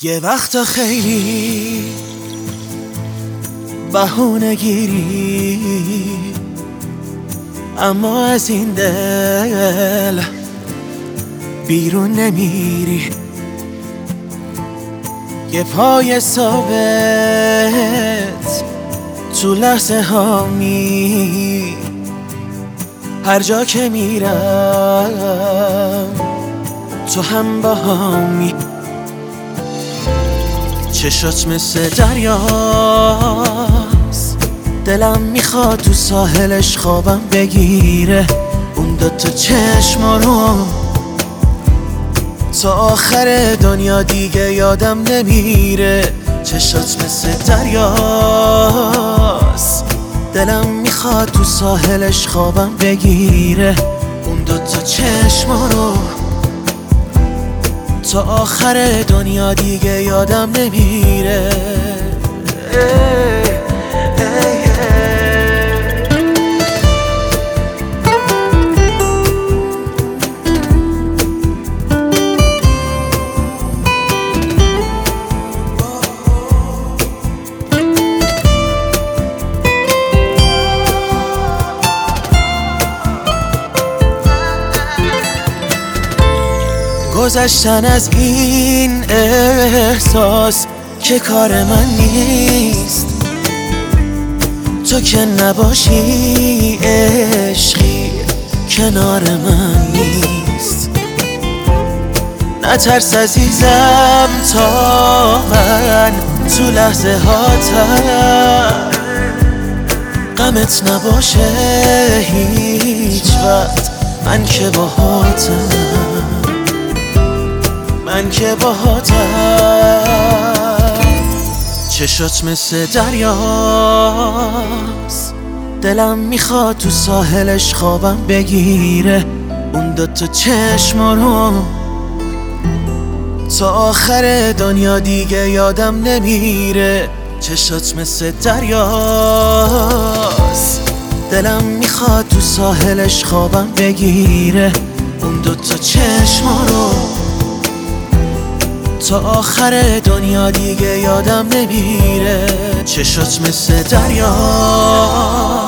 یه وقت خیلی بهونه گیری، اما از این دل بیرون نمیری. یه پای ثابت تو لحظه هامی، هر جا که میرم تو هم با هامی. چشات مثل دریاست، دلم میخواد تو ساحلش خوابم بگیره. اون دوتا چشم رو تا آخر دنیا دیگه یادم نمیره. چشات مثل دریاست، دلم میخواد تو ساحلش خوابم بگیره. اون دوتا چشم رو تا آخر دنیا دیگه یادم نمیره. گذشتن از این احساس که کار من نیست، تو که نباشی عشقی کنار من نیست. نترس عزیزم تا من تو لحظه هاتم غمت نباشه هیچ وقت. من که باهاتم، من که باهاتم. چشات مثل دریاست، دلم میخواد تو ساحلش خوابم بگیره. اون دوتا چشم رو تا آخر دنیا دیگه یادم نمیره. چشات مثل دریاست، دلم میخواد تو ساحلش خوابم بگیره. اون دوتا چشم رو تا آخر دنیا دیگه یادم نمیره. چشات مثل دریا